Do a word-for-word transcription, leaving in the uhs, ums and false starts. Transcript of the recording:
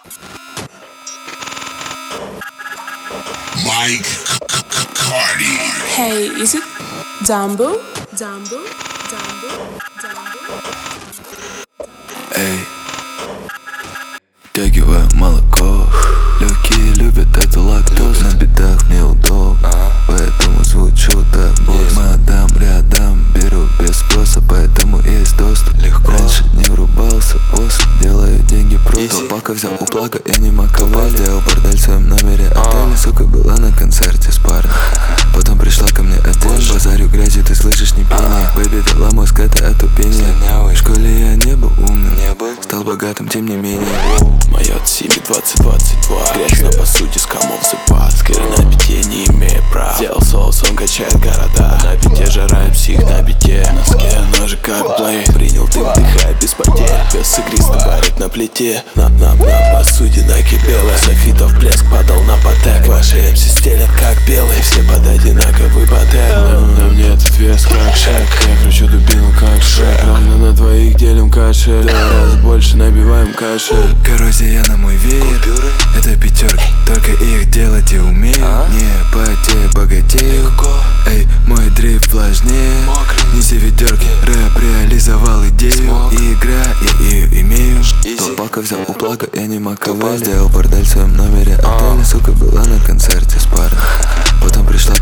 Mike Cardi. Hey, is it Dumbo? Dumbo? Dumbo? Dumbo? Эй, втягиваю молоко. Легкие любят это лактоз. На бедах мне удобно, поэтому звучу так. Босс, мадам рядом, беру без спроса, поэтому есть доступ. Легко, раньше не врубался, босс, делаю деньги просто. Толпака взял у плага, я не маковал. Сделал бордель в своем номере отеля. Сука была на концерте с парнем, потом пришла ко мне отдельно. Базарю грязи, ты слышишь не пение. Бэби дала мозг, это отупение. В школе я не был умным, стал богатым, тем не менее. Моё семи двадцать двадцать два. Грязно по сути, с комом сыпать. Скорее на бите, не имея прав. Сделал соус, он качает города. На бите жараем псих, на бите. Носки, ножи как плей. Принял дым, дыхая без потерь. Пес игристо варит на плите. На, на, на посудина кипела. Софитов блеск падал на потек. Ваши эм си стелят как белые. Все под одинаковый потек. На мне этот вес как шек. Я кручу дубину как шрек. Ровно на двоих делим кашель. Два раза больше набиваем кашель. Коррозия на мой веер. Это пятерки, только их делать и умею. Не потею, богатею. Эй, мой дрифт влажнее. Неси ведерки, рэп реализовал идею. И игра, я ее имею. Толпака взял у плага, я не маковал. Сделал бордель в своем номере отеля. Сука была на концерте с парнем, потом пришла